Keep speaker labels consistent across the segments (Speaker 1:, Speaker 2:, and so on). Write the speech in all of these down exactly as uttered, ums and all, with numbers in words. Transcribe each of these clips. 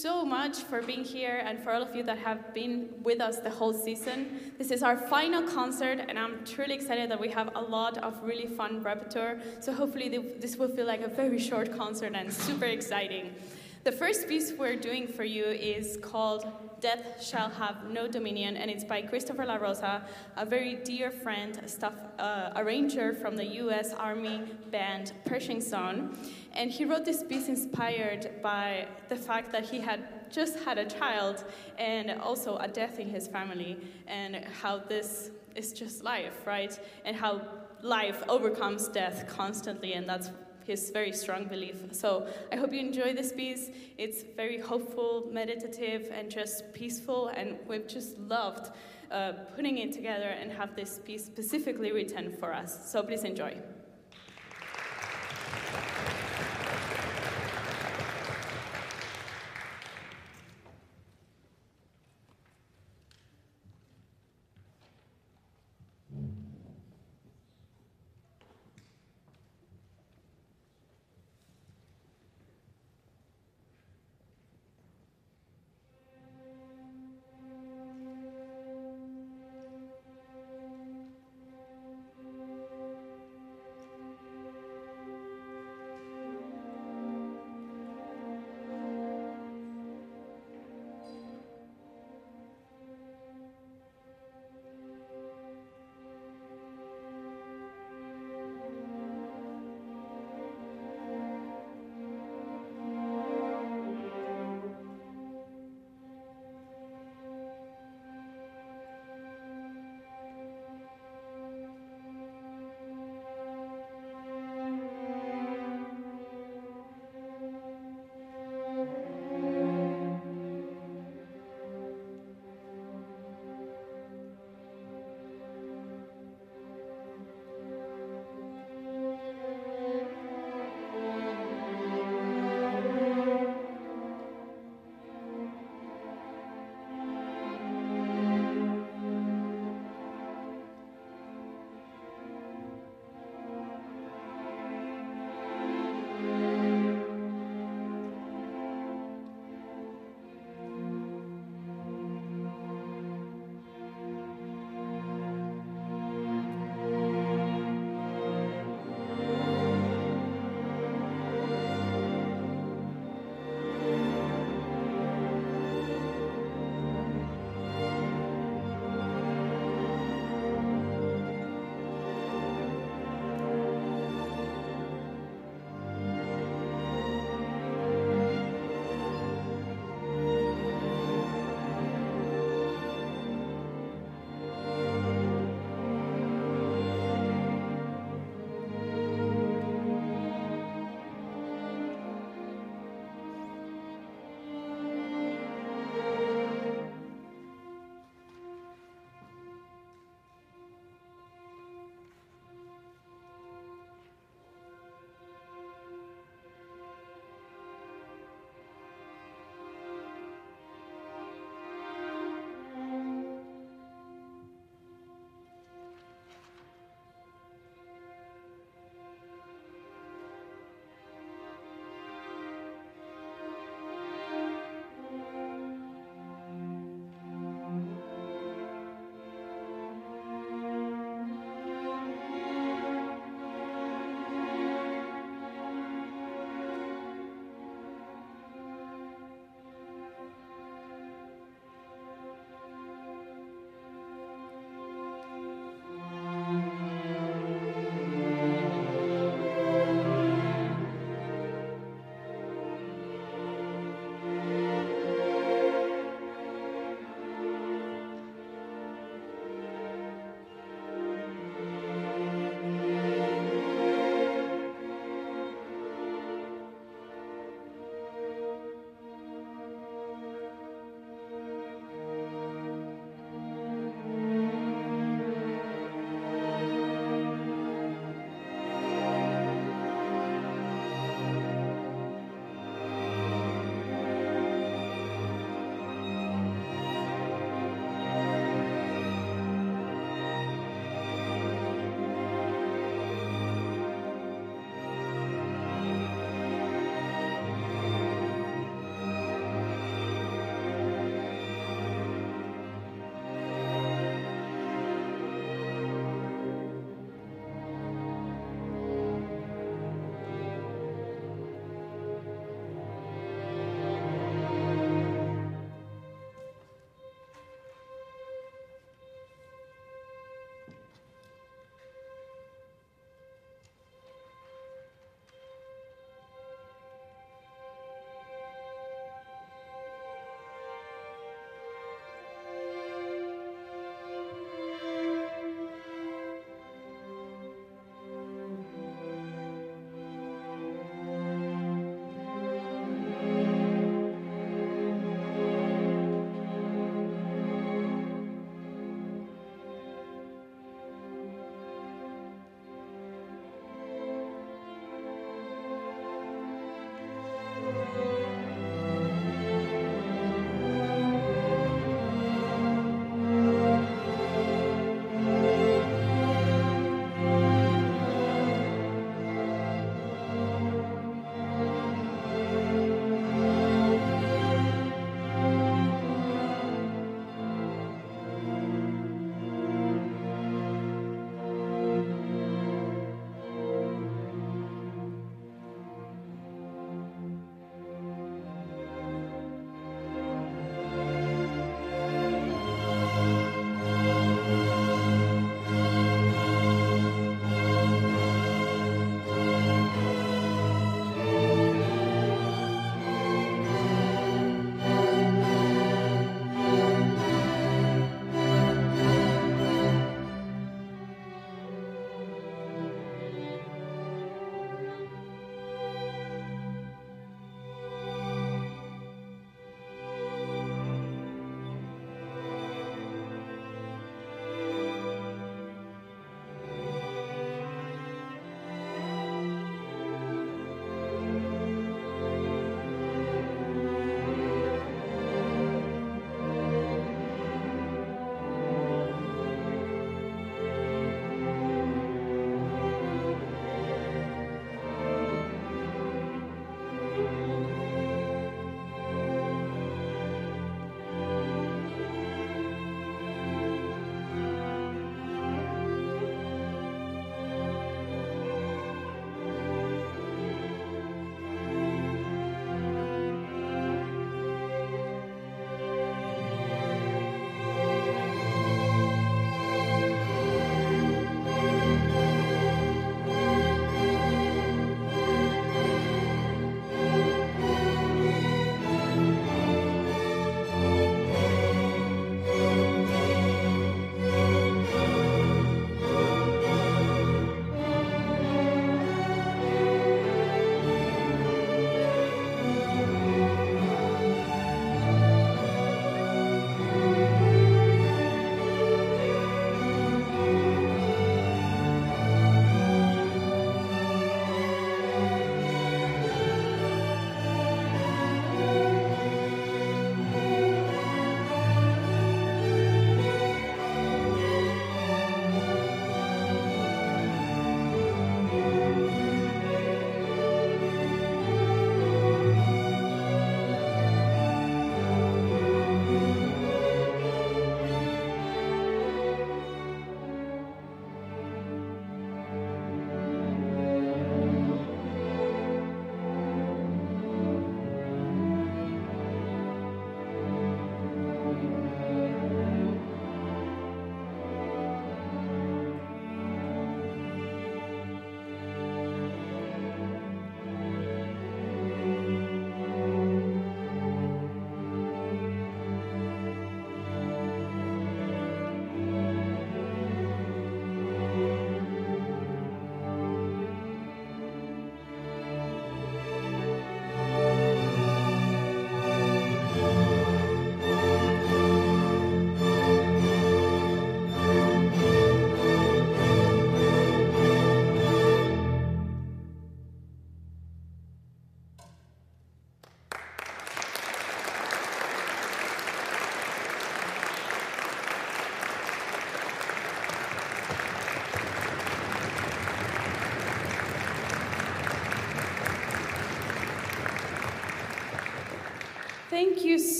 Speaker 1: so much for being here and for all of you that have been with us the whole season. This is our final concert, and I'm truly excited that we have a lot of really fun repertoire. So hopefully this will feel like a very short concert and super exciting. The first piece we're doing for you is called Death Shall Have No Dominion, and it's by Christopher La Rosa, a very dear friend, a staff uh, arranger from the U S Army band Pershing Song. And he wrote this piece inspired by the fact that he had just had a child and also a death in his family, and how this is just life, right? And how life overcomes death constantly, and that's his very strong belief. So I hope you enjoy this piece. It's very hopeful, meditative, and just peaceful, and we've just loved uh, putting it together and have this piece specifically written for us. So please enjoy.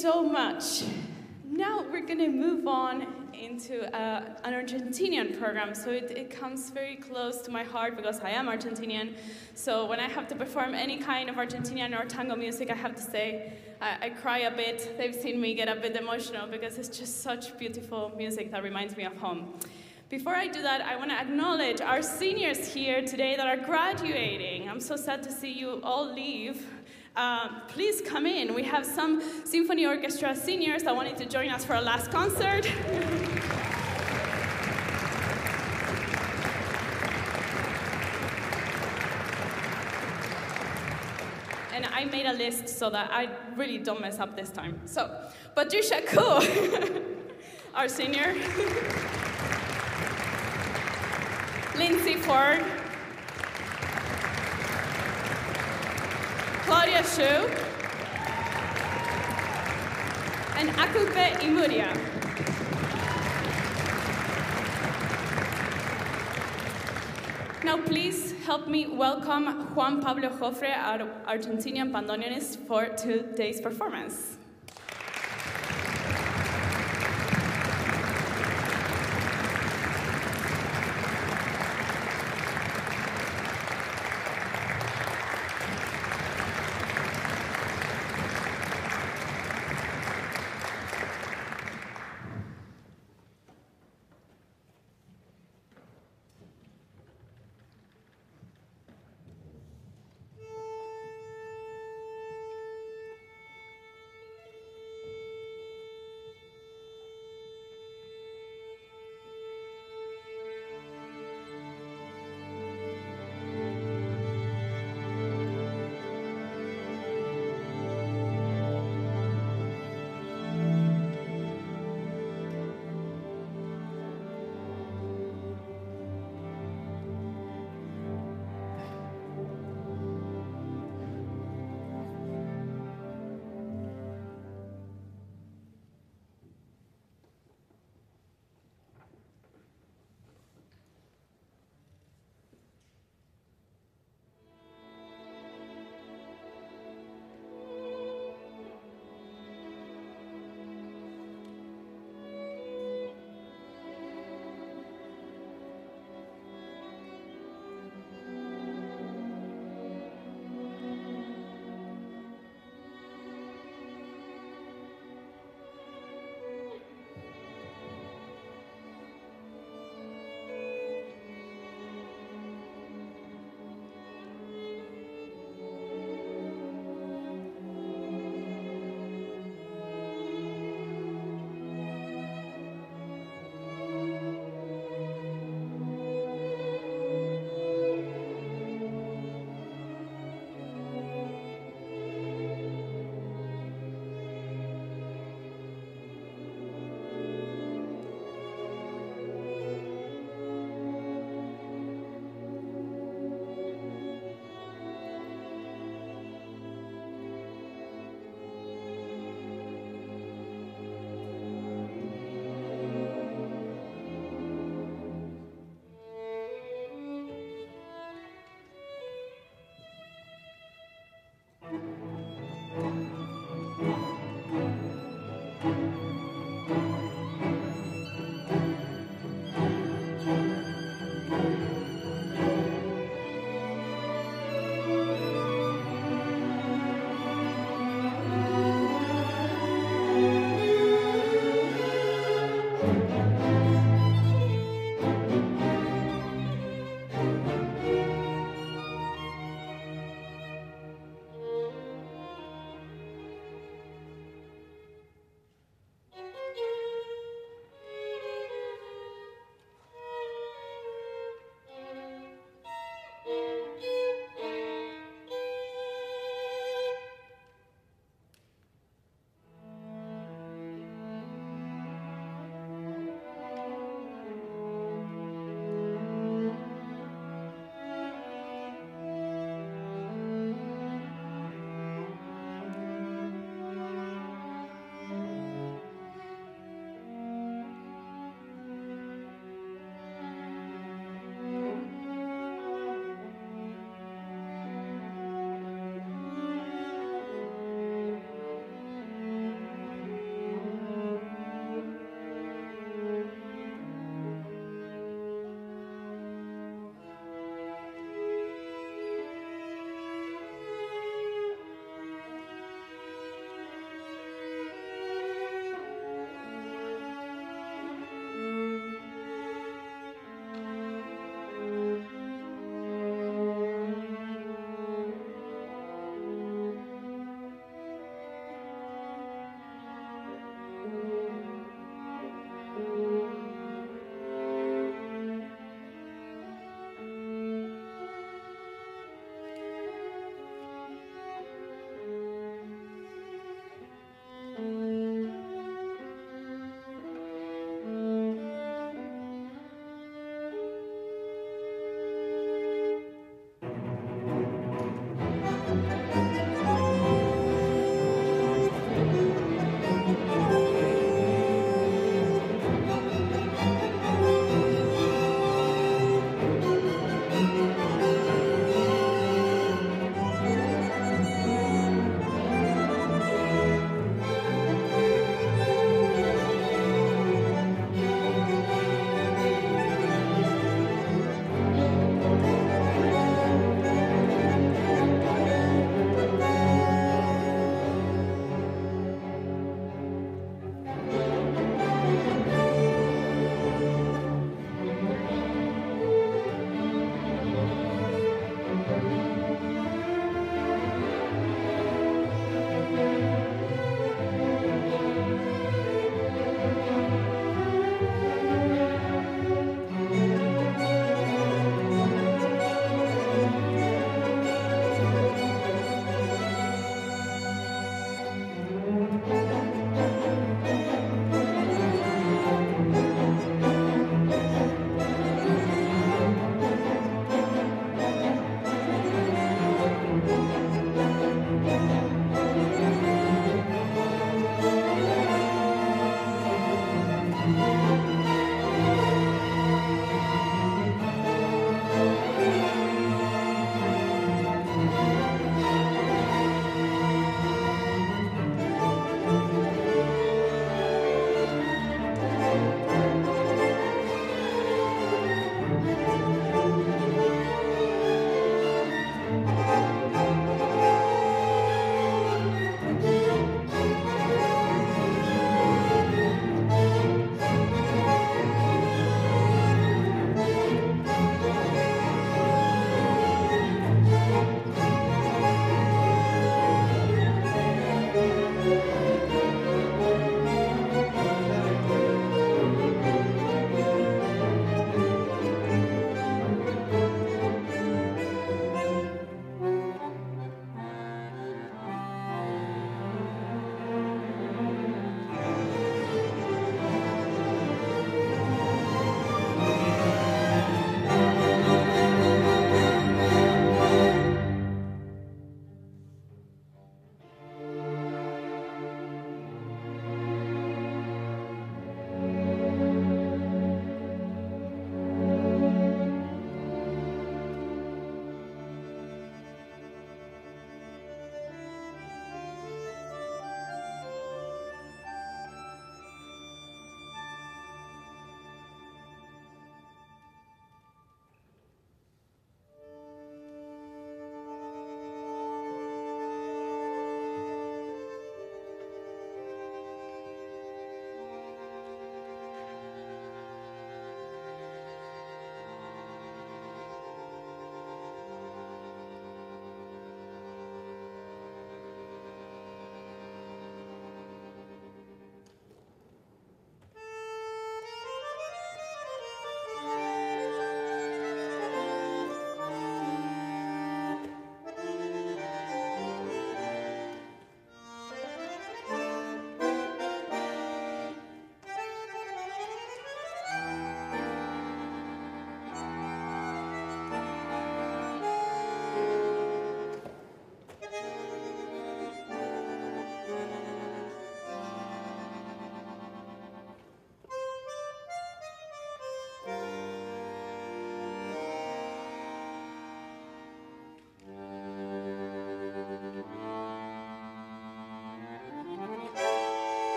Speaker 1: so much. Now we're going to move on into uh, an Argentinian program. So it, it comes very close to my heart because I am Argentinian. So when I have to perform any kind of Argentinian or tango music, I have to say I, I cry a bit. They've seen me get a bit emotional because it's just such beautiful music that reminds me of home. Before I do that, I want to acknowledge our seniors here today that are graduating. I'm so sad to see you all leave. Uh, please come in. We have some symphony orchestra seniors that wanted to join us for our last concert. And I made a list so that I really don't mess up this time. So, Patricia Koo, our senior. Lindsay Ford. Claudia Shu, and Akupe Imuria. Now please help me welcome Juan Pablo Jofre, our Argentinian bandoneonist, for today's performance.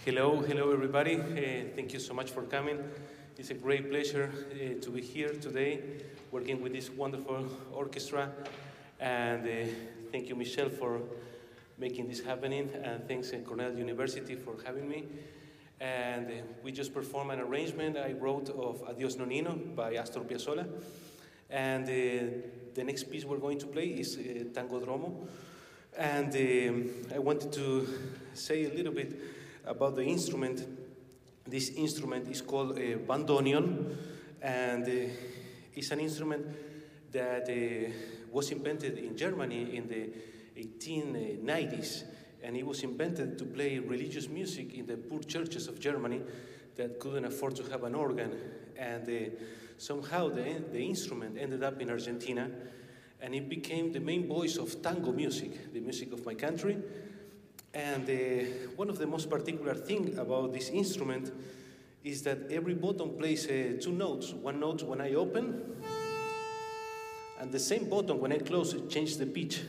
Speaker 2: Hello, hello everybody. Uh, thank you so much for coming. It's a great pleasure uh, to be here today working with this wonderful orchestra. And uh, thank you, Michelle, for making this happening. And thanks to Cornell University for having me. And uh, we just performed an arrangement I wrote of Adios Nonino by Astor Piazzolla. And uh, the next piece we're going to play is uh, Tango Dromo. And um, I wanted to say a little bit about the instrument. This instrument is called a bandoneon, and uh, it's an instrument that uh, was invented in Germany in the eighteen nineties, and it was invented to play religious music in the poor churches of Germany that couldn't afford to have an organ. And uh, somehow the, the instrument ended up in Argentina, and it became the main voice of tango music, the music of my country. And uh, one of the most particular things about this instrument is that every button plays uh, two notes. One note when I open, and the same button when I close, it changes the pitch.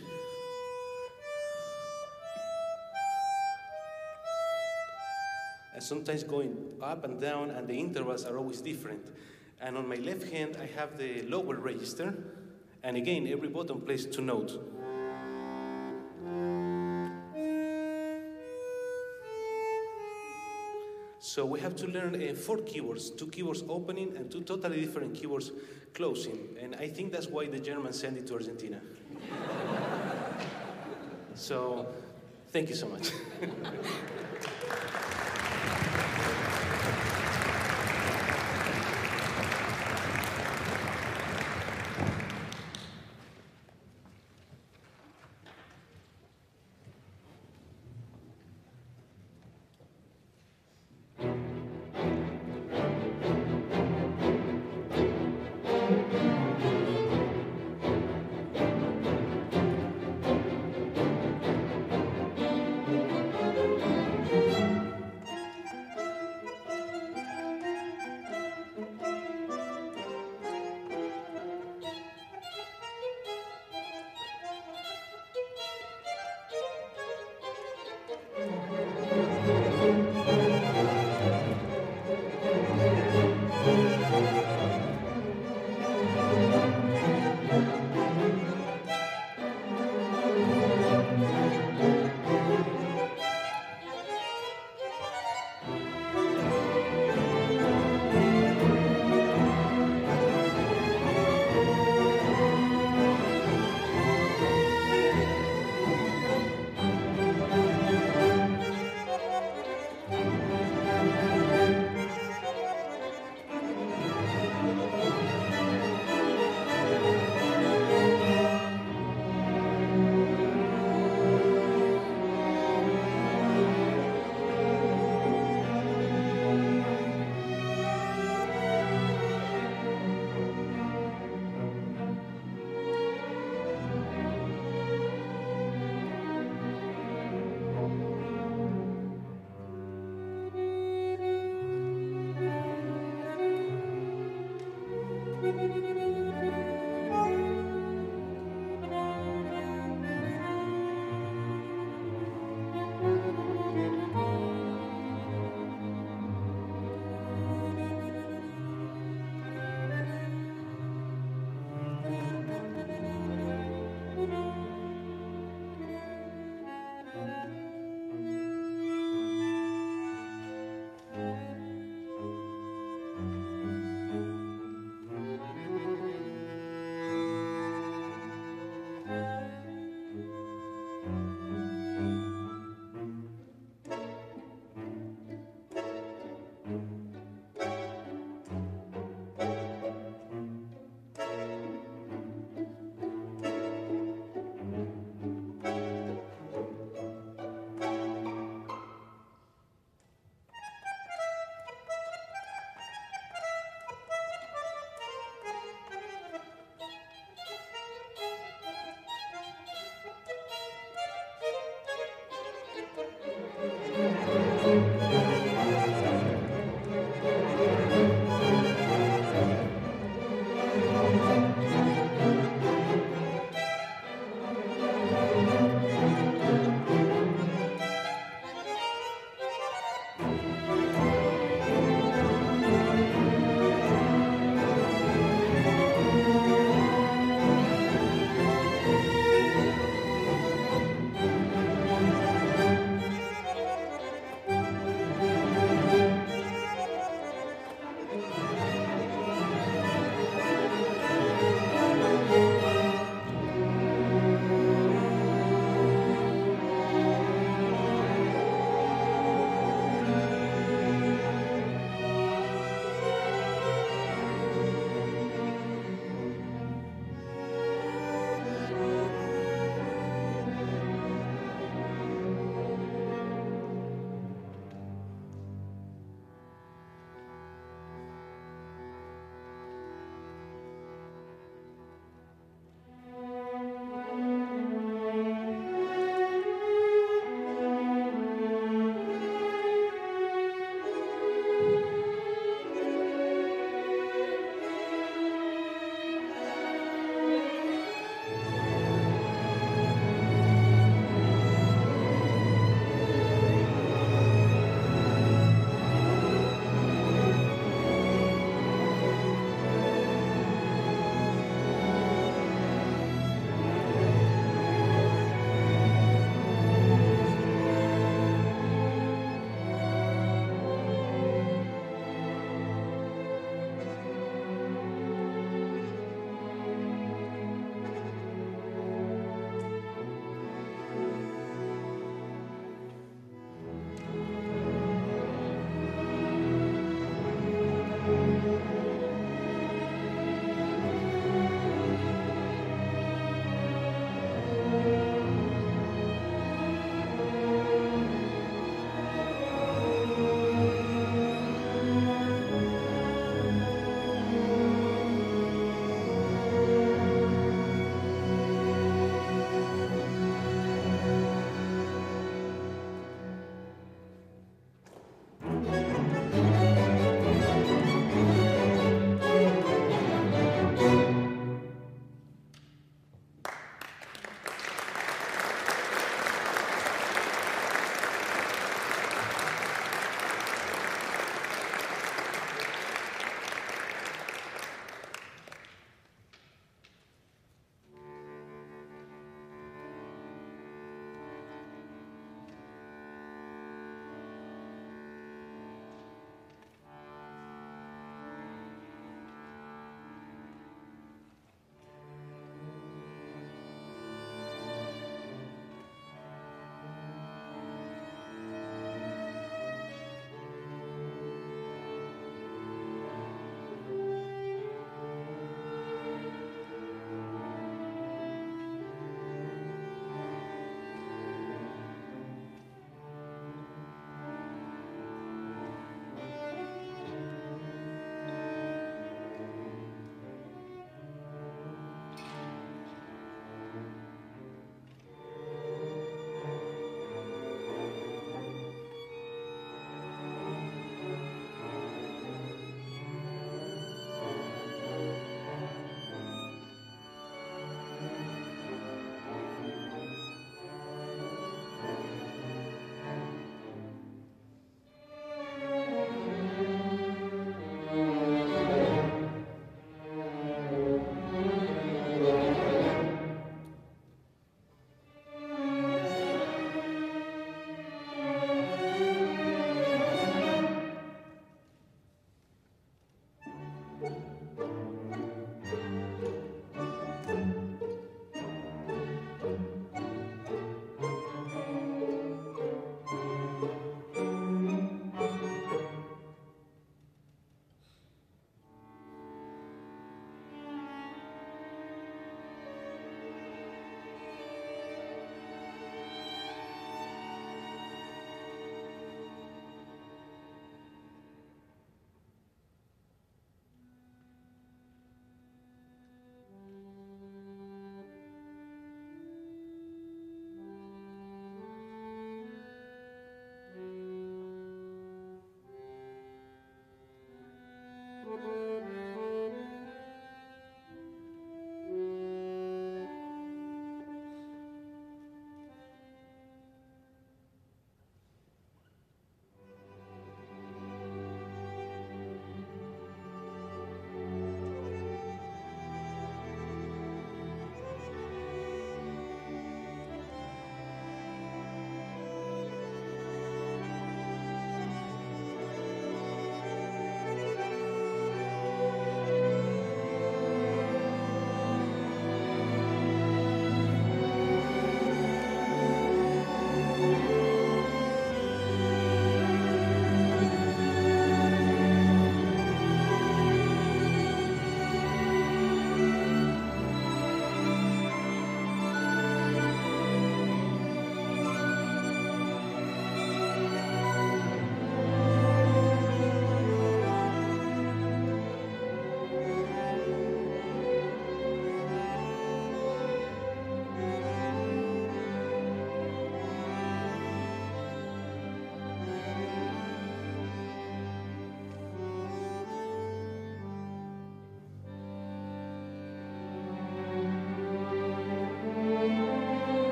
Speaker 2: And sometimes going up and down, and the intervals are always different. And on my left hand, I have the lower register, and again, every button plays two notes. So we have to learn uh, four keywords, two keywords opening and two totally different keywords closing. And I think that's why the Germans sent it to Argentina. So, thank you so much.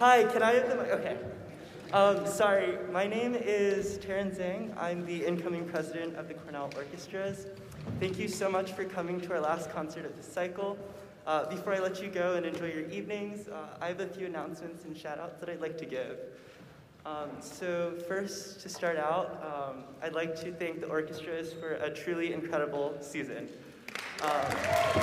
Speaker 3: Hi, can I have the mic? Okay. Um, sorry, my name is Taryn Zhang. I'm the incoming president of the Cornell Orchestras. Thank you so much for coming to our last concert of the cycle. Uh, before I let you go and enjoy your evenings, uh, I have a few announcements and shout-outs that I'd like to give. Um, so first, to start out, um, I'd like to thank the orchestras for a truly incredible season. Um,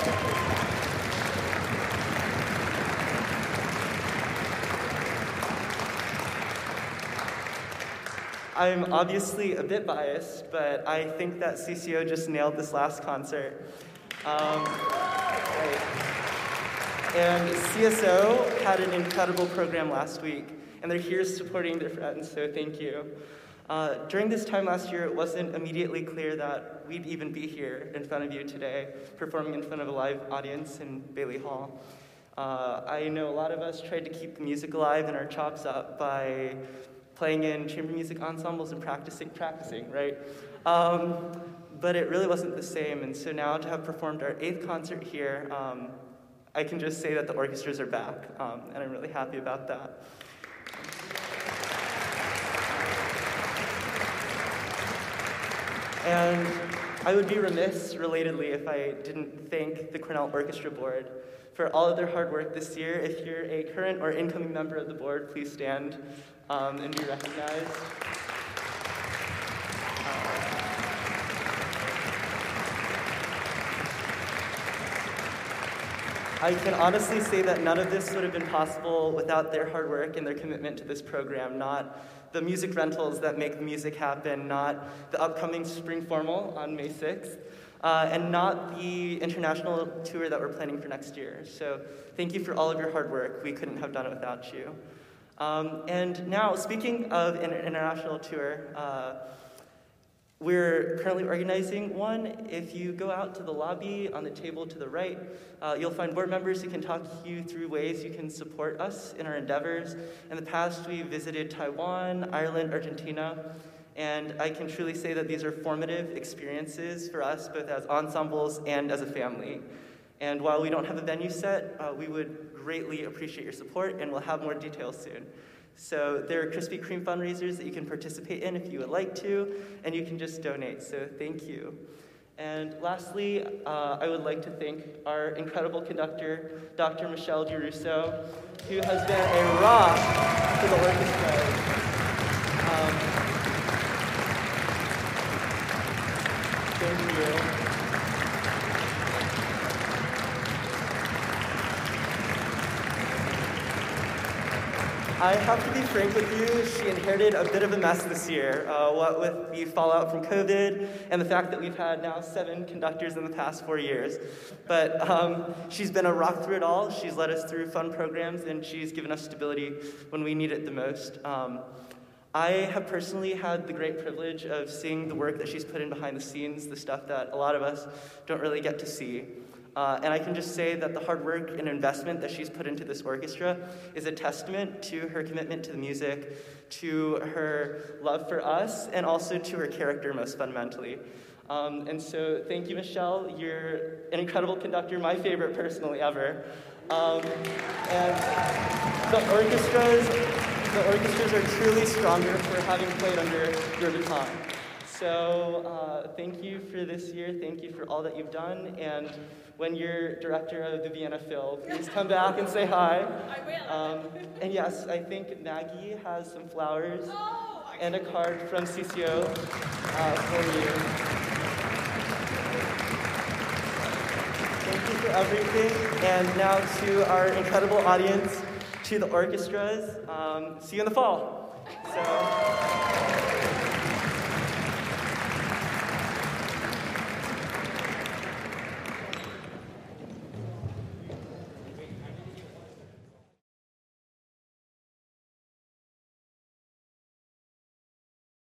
Speaker 3: I'm obviously a bit biased, but I think that C C O just nailed this last concert. Um, right. And C S O had an incredible program last week, and they're here supporting their friends, so thank you. Uh, during this time last year, it wasn't immediately clear that we'd even be here in front of you today, performing in front of a live audience in Bailey Hall. Uh, I know a lot of us tried to keep the music alive and our chops up by playing in chamber music ensembles and practicing, practicing, right? Um, but it really wasn't the same, and so now to have performed our eighth concert here, um, I can just say that the orchestras are back, um, and I'm really happy about that. And I would be remiss, relatedly, if I didn't thank the Cornell Orchestra Board for all of their hard work this year. If you're a current or incoming member of the board, please stand um, and be recognized. I can honestly say that none of this would have been possible without their hard work and their commitment to this program, not the music rentals that make the music happen, not the upcoming spring formal on May sixth, uh, and not the international tour that we're planning for next year. So thank you for all of your hard work. We couldn't have done it without you. Um, and now, speaking of an international tour, uh, we're currently organizing one. If you go out to the lobby on the table to the right, uh, you'll find board members who can talk you through ways you can support us in our endeavors. In the past, we visited Taiwan, Ireland, Argentina, and I can truly say that these are formative experiences for us, both as ensembles and as a family. And while we don't have a venue set, uh, we would greatly appreciate your support, and we'll have more details soon. So there are Krispy Kreme fundraisers that you can participate in if you would like to, and you can just donate, so thank you. And lastly, uh, I would like to thank our incredible conductor, Doctor Michelle DiRusso, who has been a rock for the orchestra. Um, thank you. I have to be frank with you, she inherited a bit of a mess this year, uh, what with the fallout from COVID and the fact that we've had now seven conductors in the past four years. But um, she's been a rock through it all. She's led us through fun programs, and she's given us stability when we need it the most. Um, I have personally had the great privilege of seeing the work that she's put in behind the scenes, the stuff that a lot of us don't really get to see. Uh, and I can just say that the hard work and investment that she's put into this orchestra is a testament to her commitment to the music, to her love for us, and also to her character most fundamentally. Um, and so thank you, Michelle. You're an incredible conductor, my favorite personally ever. Um, and the orchestras, the orchestras are truly stronger for having played under your baton. So uh, thank you for this year. Thank you for all that you've done. And when you're director of the Vienna Phil, please come back and say hi.
Speaker 1: I will.
Speaker 3: Um, and yes, I think Maggie has some flowers
Speaker 1: Oh,
Speaker 3: and a card from C C O uh, for you. Thank you for everything. And now to our incredible audience, to the orchestras. Um, see you in the fall. So.